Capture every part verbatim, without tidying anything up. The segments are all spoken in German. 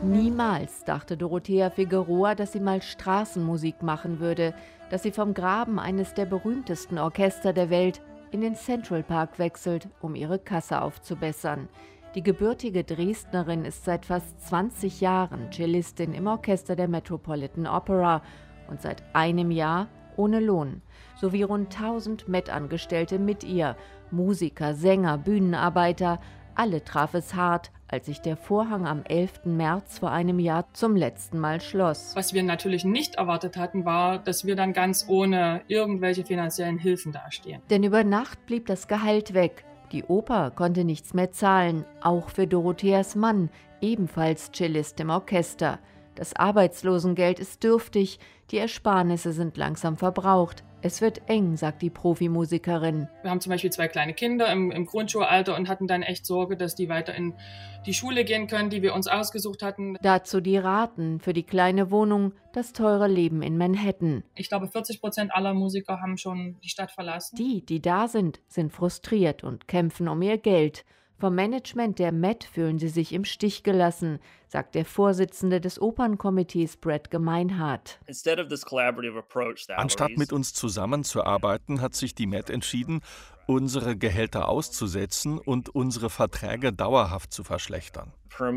Niemals dachte Dorothea Figueroa, dass sie mal Straßenmusik machen würde, dass sie vom Graben eines der berühmtesten Orchester der Welt in den Central Park wechselt, um ihre Kasse aufzubessern. Die gebürtige Dresdnerin ist seit fast zwanzig Jahren Cellistin im Orchester der Metropolitan Opera und seit einem Jahr ohne Lohn, sowie rund tausend Met-Angestellte mit ihr, Musiker, Sänger, Bühnenarbeiter. Alle traf es hart, als sich der Vorhang am elften März vor einem Jahr zum letzten Mal schloss. Was wir natürlich nicht erwartet hatten, war, dass wir dann ganz ohne irgendwelche finanziellen Hilfen dastehen. Denn über Nacht blieb das Gehalt weg. Die Oper konnte nichts mehr zahlen, auch für Dorotheas Mann, ebenfalls Cellist im Orchester. Das Arbeitslosengeld ist dürftig, die Ersparnisse sind langsam verbraucht. Es wird eng, sagt die Profimusikerin. Wir haben zum Beispiel zwei kleine Kinder im, im Grundschulalter und hatten dann echt Sorge, dass die weiter in die Schule gehen können, die wir uns ausgesucht hatten. Dazu die Raten für die kleine Wohnung, das teure Leben in Manhattan. Ich glaube, vierzig Prozent aller Musiker haben schon die Stadt verlassen. Die, die da sind, sind frustriert und kämpfen um ihr Geld. Vom Management der Met fühlen sie sich im Stich gelassen, sagt der Vorsitzende des Opernkomitees Brett Gemeinhardt. Anstatt mit uns zusammenzuarbeiten, hat sich die Met entschieden, unsere Gehälter auszusetzen und unsere Verträge dauerhaft zu verschlechtern.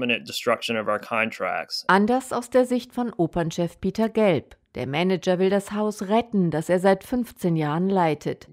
Anders aus der Sicht von Opernchef Peter Gelb. Der Manager will das Haus retten, das er seit fünfzehn Jahren leitet.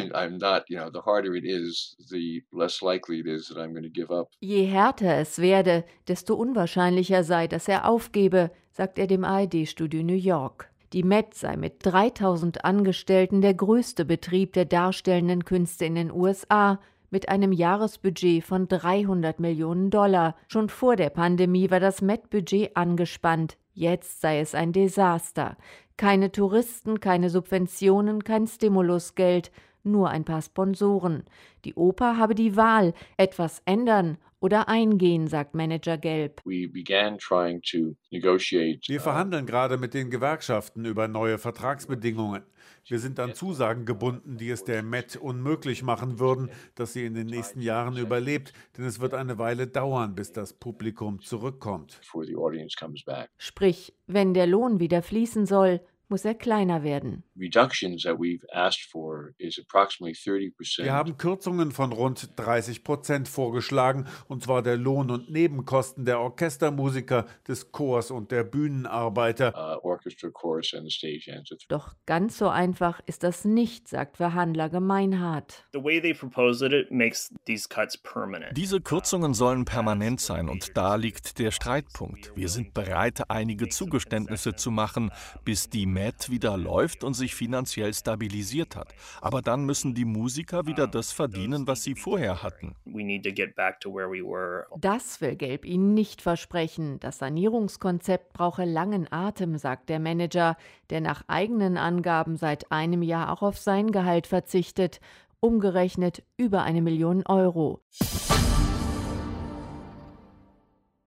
Je härter es werde, desto unwahrscheinlicher sei, dass er aufgebe, sagt er dem A R D-Studio New York. Die Met sei mit dreitausend Angestellten der größte Betrieb der darstellenden Künste in den U S A, mit einem Jahresbudget von dreihundert Millionen Dollar. Schon vor der Pandemie war das Met-Budget angespannt. Jetzt sei es ein Desaster. Keine Touristen, keine Subventionen, kein Stimulusgeld, nur ein paar Sponsoren. Die Oper habe die Wahl, etwas ändern oder eingehen, sagt Manager Gelb. Wir verhandeln gerade mit den Gewerkschaften über neue Vertragsbedingungen. Wir sind an Zusagen gebunden, die es der Met unmöglich machen würden, dass sie in den nächsten Jahren überlebt, denn es wird eine Weile dauern, bis das Publikum zurückkommt. Sprich, wenn der Lohn wieder fließen soll, muss er kleiner werden. Wir haben Kürzungen von rund dreißig Prozent vorgeschlagen, und zwar der Lohn- und Nebenkosten der Orchestermusiker, des Chors und der Bühnenarbeiter. Doch ganz so einfach ist das nicht, sagt Verhandler Gemeinhardt. Diese Kürzungen sollen permanent sein, und da liegt der Streitpunkt. Wir sind bereit, einige Zugeständnisse zu machen, bis die Met wieder läuft und sich finanziell stabilisiert hat. Aber dann müssen die Musiker wieder das verdienen, was sie vorher hatten. Das will Gelb ihnen nicht versprechen. Das Sanierungskonzept brauche langen Atem, sagt der Manager, der nach eigenen Angaben seit einem Jahr auch auf sein Gehalt verzichtet. Umgerechnet über eine Million Euro.